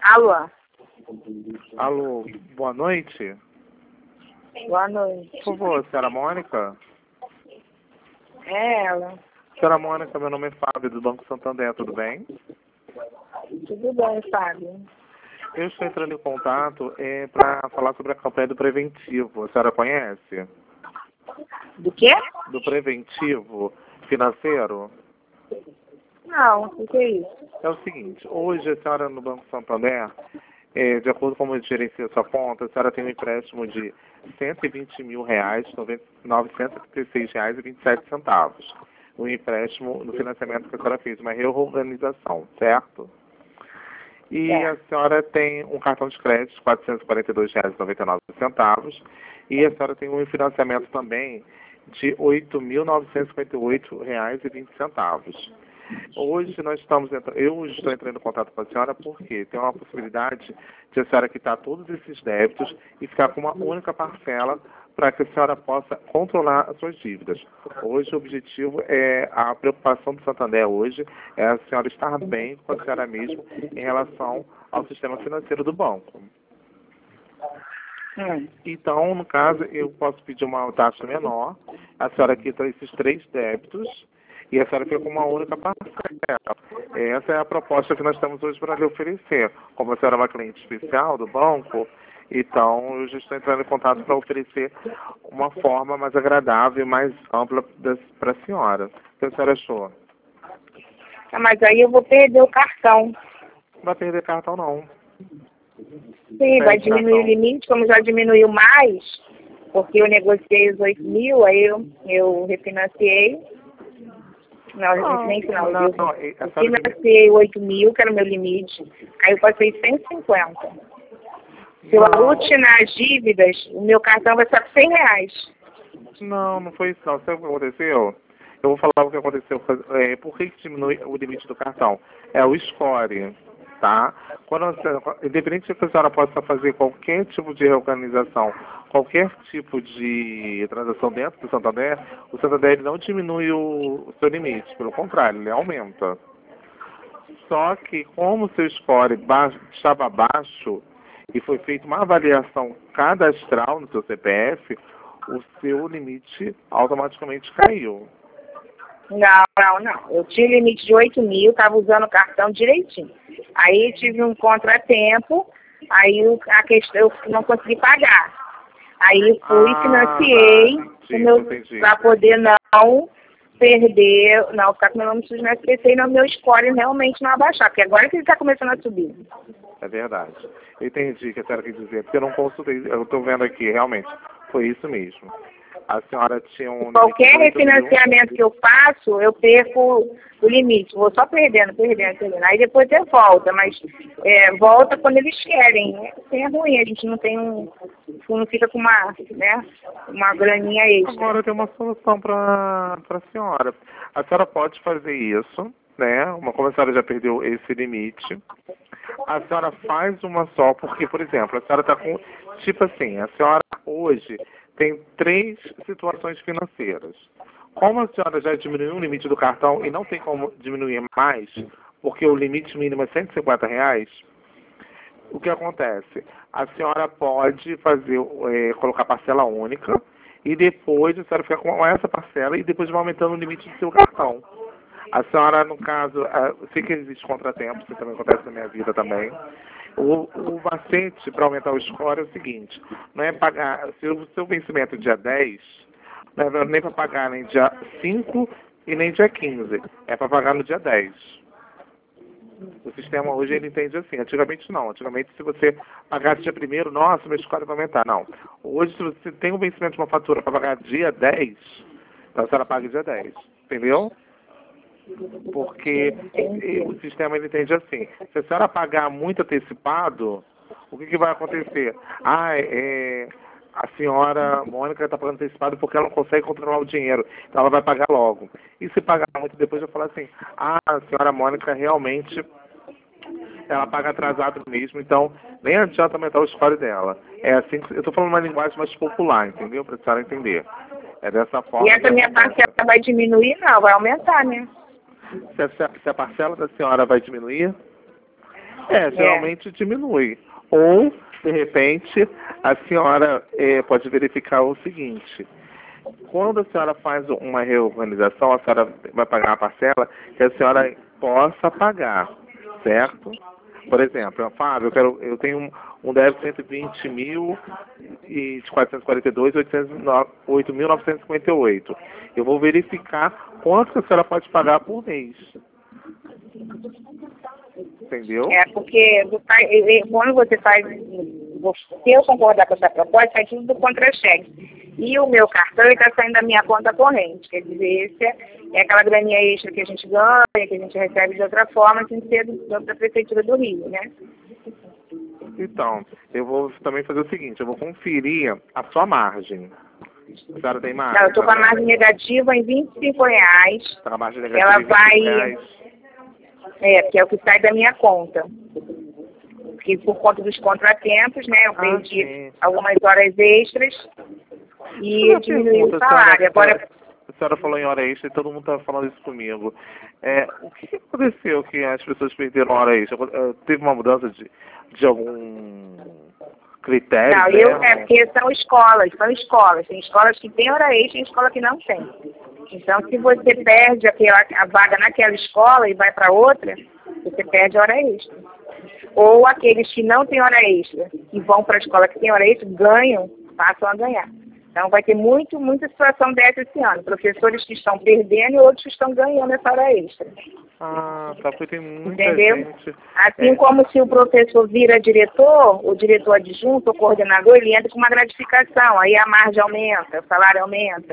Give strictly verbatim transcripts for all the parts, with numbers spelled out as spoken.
Alô? Alô, boa noite. Boa noite. Por favor, senhora Mônica? É ela. Senhora Mônica, meu nome é Fábio, do Banco Santander, tudo bem? Tudo bem, Fábio? Eu estou entrando em contato é, para falar sobre a campanha do Preventivo. A senhora conhece? Do quê? Do Preventivo Financeiro? Não, o que é isso? É o seguinte, hoje a senhora no Banco Santander, é, de acordo com como eu gerencio a sua conta, a senhora tem um empréstimo de cento e vinte mil reais, novecentos e trinta e seis reais e vinte e sete centavos. Um empréstimo no financiamento que a senhora fez, uma reorganização, certo? E É. a senhora tem um cartão de crédito de quatrocentos e quarenta e dois reais e noventa e nove centavos e a senhora tem um financiamento também de oito mil novecentos e cinquenta e oito reais e vinte centavos. Hoje nós estamos entrando, eu estou entrando em contato com a senhora porque tem uma possibilidade de a senhora quitar todos esses débitos e ficar com uma única parcela para que a senhora possa controlar as suas dívidas. Hoje o objetivo é, a preocupação do Santander hoje é a senhora estar bem com a senhora mesma em relação ao sistema financeiro do banco. Hum. Então, no caso, eu posso pedir uma taxa menor, a senhora quita esses três débitos e a senhora fica com uma única parcela. Essa é a proposta que nós temos hoje para lhe oferecer. Como a senhora é uma cliente especial do banco, então eu já estou entrando em contato para oferecer uma forma mais agradável e mais ampla para a senhora. O que a senhora achou? Ah, mas aí eu vou perder o cartão. Não vai perder cartão, não. Sim, vai diminuir o limite, como já diminuiu mais, porque eu negociei os oito mil, aí eu, eu refinanciei. Não, eu nem final, não, eu, não, eu financiei oito mil, que era o meu limite, aí eu passei cento e cinquenta. Se eu aglutinar as dívidas, o meu cartão vai estar cem reais. Não, não foi isso não. Sabe o que aconteceu? Eu vou falar o que aconteceu. É, por que, que diminui o limite do cartão? É o score, tá? Quando você, independente se a senhora possa fazer qualquer tipo de reorganização, qualquer tipo de transação dentro do Santander, o Santander ele não diminui o, o seu limite, pelo contrário, ele aumenta. Só que como o seu score baixo, estava baixo e foi feita uma avaliação cadastral no seu C P F, o seu limite automaticamente caiu. Não, não, não. Eu tinha limite de oito mil, estava usando o cartão direitinho. Aí tive um contratempo, aí a questão eu não consegui pagar. Aí eu fui, Ah, financiei, tá. para poder não perder, não ficar com meu nome sujo no S P C e não meu score realmente não abaixar, porque agora que ele está começando a subir. É verdade. Eu entendi o que a senhora quer dizer, porque eu não consultei, eu estou vendo aqui, realmente, foi isso mesmo. A senhora tinha um... Qualquer refinanciamento que eu faço, eu perco o limite. Vou só perdendo, perdendo, perdendo. Aí depois eu volta, mas é, volta quando eles querem. É, é ruim, a gente não tem um... não fica com uma, né, uma graninha extra. Agora tem uma solução para a senhora. A senhora pode fazer isso, né? Uma, como a senhora já perdeu esse limite, a senhora faz uma só, porque, por exemplo, a senhora está com... Tipo assim, a senhora hoje tem três situações financeiras. Como a senhora já diminuiu o limite do cartão e não tem como diminuir mais, porque o limite mínimo é cento e cinquenta reais, o que acontece? A senhora pode fazer, é, colocar parcela única e depois a senhora fica com essa parcela e depois vai aumentando o limite do seu cartão. A senhora, no caso, eu sei que existe contratempo, isso também acontece na minha vida também. O, o macete para aumentar o score é o seguinte, não é pagar, se o seu vencimento é dia dez, não é nem para pagar nem dia cinco e nem dia quinze, é para pagar no dia dez. O sistema hoje ele entende assim, antigamente não, antigamente se você pagasse dia primeiro, nossa, meu score vai aumentar, não. Hoje se você tem um vencimento de uma fatura para pagar dia dez, então a senhora paga dia dez, entendeu? Porque o sistema ele entende assim, se a senhora pagar muito antecipado, o que, que vai acontecer? Ah, é, a senhora Mônica está pagando antecipado porque ela não consegue controlar o dinheiro, então ela vai pagar logo. E se pagar muito depois, eu falo assim, ah, a senhora Mônica realmente, ela paga atrasado mesmo, então nem adianta aumentar o score dela. É assim, eu estou falando uma linguagem mais popular, entendeu? Para a senhora entender. É dessa forma. E essa minha parcela vai diminuir? Não, vai aumentar, né? Se a, se a parcela da senhora vai diminuir? É, geralmente é. diminui. Ou, de repente, a senhora é, pode verificar o seguinte. Quando a senhora faz uma reorganização, a senhora vai pagar uma parcela que a senhora possa pagar, certo? Por exemplo, Fábio, eu, quero, eu tenho um, um débito de cento e vinte mil e de quatrocentos e quarenta e dois, oito mil novecentos e cinquenta e oito. Eu vou verificar quanto que a senhora pode pagar por mês. Entendeu? É, porque quando você faz, se eu concordar com essa proposta, sai tudo do contra-cheque. E o meu cartão está saindo da minha conta corrente. Quer dizer, esse é, é aquela graninha extra que a gente ganha, que a gente recebe de outra forma, sem ser do, da Prefeitura do Rio, né? Então, eu vou também fazer o seguinte, eu vou conferir a sua margem. A senhora tem margem? Não, eu estou com a margem negativa em vinte e cinco reais. Tá, a margem negativa ela em vinte e cinco vai... reais. É, que é o que sai da minha conta. Porque por conta dos contratempos, né, eu perdi ah, algumas horas extras e diminuí o salário. Agora, a senhora falou em hora extra e todo mundo está falando isso comigo. É, o que aconteceu que as pessoas perderam hora extra? Teve uma mudança de, de algum critério? Não, né? eu, é porque são escolas, são escolas. Tem escolas que têm hora extra e escola que não tem. Então, se você perde aquela, a vaga naquela escola e vai para outra, você perde a hora extra. Ou aqueles que não têm hora extra e vão para a escola que tem hora extra, ganham, passam a ganhar. Então, vai ter muito, muita situação dessa esse ano. Professores que estão perdendo e outros que estão ganhando essa hora extra. Ah, tá, porque tem muita Entendeu? gente... Assim é... como se o professor vira diretor, o diretor adjunto, o coordenador, ele entra com uma gratificação. Aí a margem aumenta, o salário aumenta.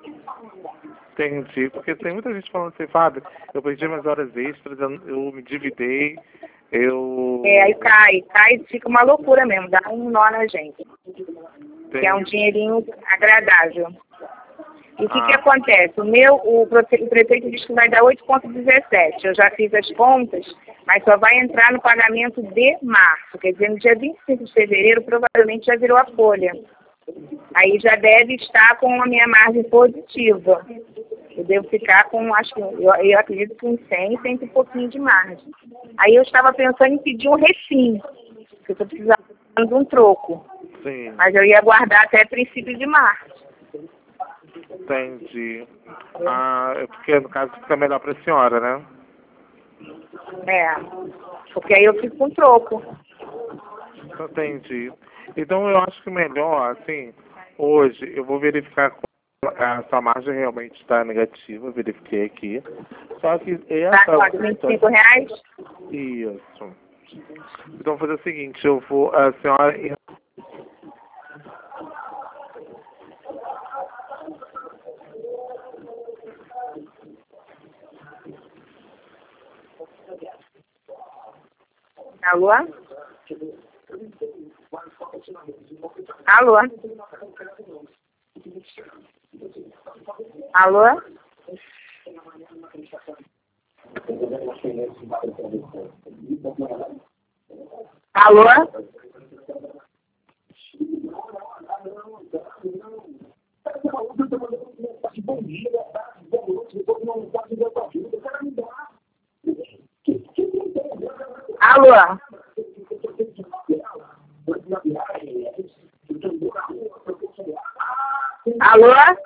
Entendi, porque tem muita gente falando assim, Fábio, eu perdi minhas horas extras, eu, eu me dividei, eu... É, aí cai, cai, fica uma loucura mesmo, dá um nó na gente. Tem... Que é um dinheirinho agradável. E o que ah. que acontece? O meu, o, o prefeito diz que vai dar oito vírgula dezessete. Eu já fiz as contas, mas só vai entrar no pagamento de março. Quer dizer, no dia vinte e cinco de fevereiro, provavelmente já virou a folha. Aí já deve estar com a minha margem positiva. Eu devo ficar com, acho que, eu, eu acredito que uns cem, cem e pouquinho de margem. Aí eu estava pensando em pedir um refim, porque eu estou precisando de um troco. Sim. Mas eu ia guardar até princípio de março. Entendi. Ah, é porque no caso fica melhor para a senhora, né? É, porque aí eu fico com troco. Entendi. Então eu acho que melhor, assim, hoje eu vou verificar a sua margem realmente está negativa, verifiquei aqui. Só que essa... Tá, vinte e cinco reais? Isso. Então vou fazer o seguinte, eu vou, a senhora... Alô? Alô? Alô? Alô? Alô? Alô?